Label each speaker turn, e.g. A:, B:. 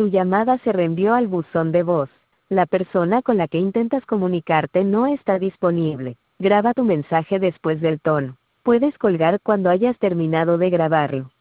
A: Tu llamada se reenvió al buzón de voz. La persona con la que intentas comunicarte no está disponible. Graba tu mensaje después del tono. Puedes colgar cuando hayas terminado de grabarlo.